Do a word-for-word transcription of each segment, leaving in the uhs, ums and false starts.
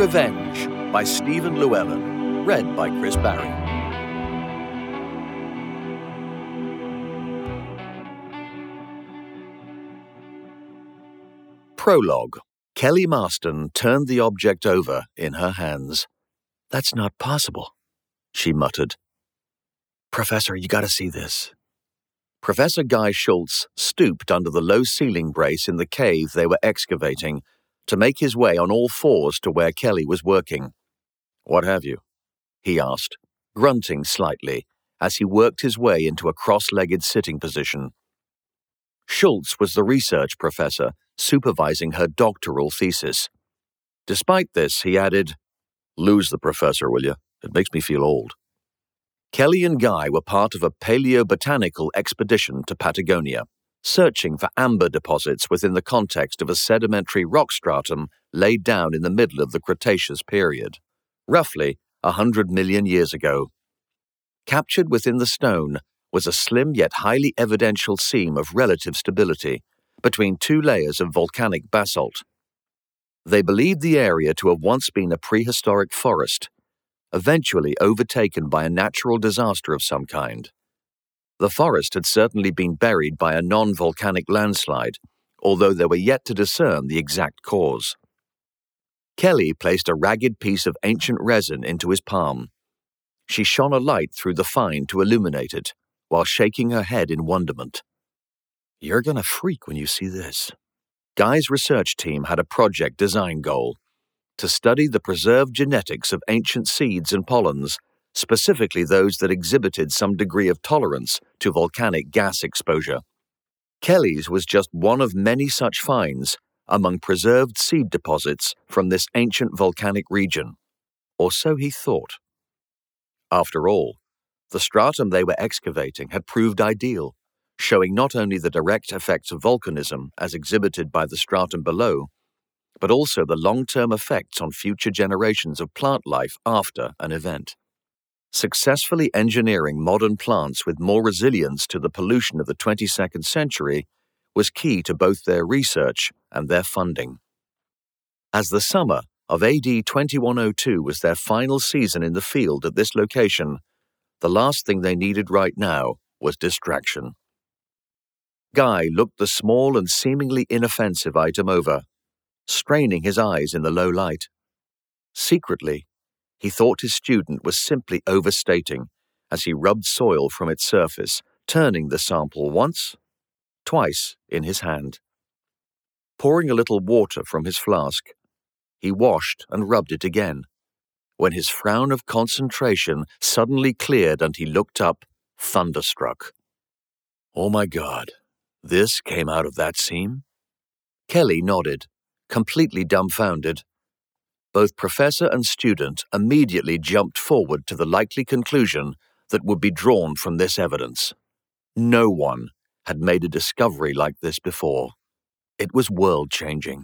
Revenge by Stephen Llewellyn, read by Chris Barry. Prologue. Kelly Marston turned the object over in her hands. "That's not possible," she muttered. "Professor, you gotta see this." Professor Guy Schultz stooped under the low ceiling brace in the cave they were excavating to make his way on all fours to where Kelly was working. "What have you?" he asked, grunting slightly as he worked his way into a cross-legged sitting position. Schultz was the research professor supervising her doctoral thesis. Despite this, he added, "Lose the professor, will you? It makes me feel old." Kelly and Guy were part of a paleobotanical expedition to Patagonia, searching for amber deposits within the context of a sedimentary rock stratum laid down in the middle of the Cretaceous period, roughly a hundred million years ago. Captured within the stone was a slim yet highly evidential seam of relative stability between two layers of volcanic basalt. They believed the area to have once been a prehistoric forest, eventually overtaken by a natural disaster of some kind. The forest had certainly been buried by a non-volcanic landslide, although they were yet to discern the exact cause. Kelly placed a ragged piece of ancient resin into his palm. She shone a light through the find to illuminate it, while shaking her head in wonderment. "You're gonna freak when you see this." Guy's research team had a project design goal: to study the preserved genetics of ancient seeds and pollens, specifically those that exhibited some degree of tolerance to volcanic gas exposure. Kelly's was just one of many such finds among preserved seed deposits from this ancient volcanic region, or so he thought. After all, the stratum they were excavating had proved ideal, showing not only the direct effects of volcanism as exhibited by the stratum below, but also the long-term effects on future generations of plant life after an event. Successfully engineering modern plants with more resilience to the pollution of the twenty-second century was key to both their research and their funding. As the summer of A D twenty-one oh two was their final season in the field at this location, the last thing they needed right now was distraction. Guy looked the small and seemingly inoffensive item over, straining his eyes in the low light. Secretly, he thought his student was simply overstating as he rubbed soil from its surface, turning the sample once, twice in his hand. Pouring a little water from his flask, he washed and rubbed it again, when his frown of concentration suddenly cleared and he looked up, thunderstruck. "Oh my God, this came out of that seam?" Kelly nodded, completely dumbfounded. Both professor and student immediately jumped forward to the likely conclusion that would be drawn from this evidence. No one had made a discovery like this before. It was world-changing.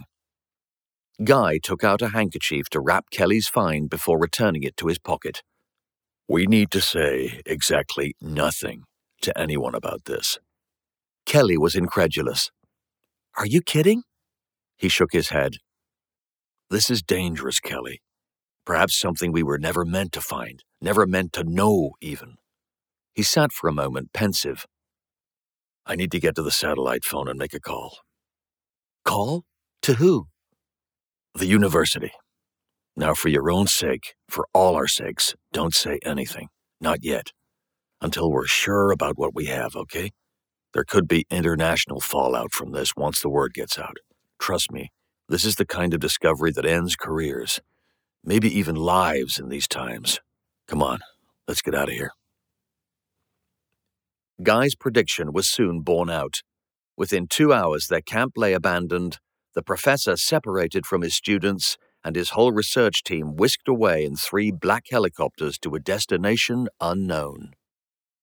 Guy took out a handkerchief to wrap Kelly's find before returning it to his pocket. "We need to say exactly nothing to anyone about this." Kelly was incredulous. "Are you kidding?" He shook his head. "This is dangerous, Kelly. Perhaps something we were never meant to find, never meant to know, even." He sat for a moment, pensive. "I need to get to the satellite phone and make a call." "Call? To who?" "The university. Now, for your own sake, for all our sakes, don't say anything. Not yet. Until we're sure about what we have, okay? There could be international fallout from this once the word gets out. Trust me, this is the kind of discovery that ends careers, maybe even lives in these times. Come on, let's get out of here." Guy's prediction was soon borne out. Within two hours, their camp lay abandoned, the professor separated from his students, and his whole research team whisked away in three black helicopters to a destination unknown.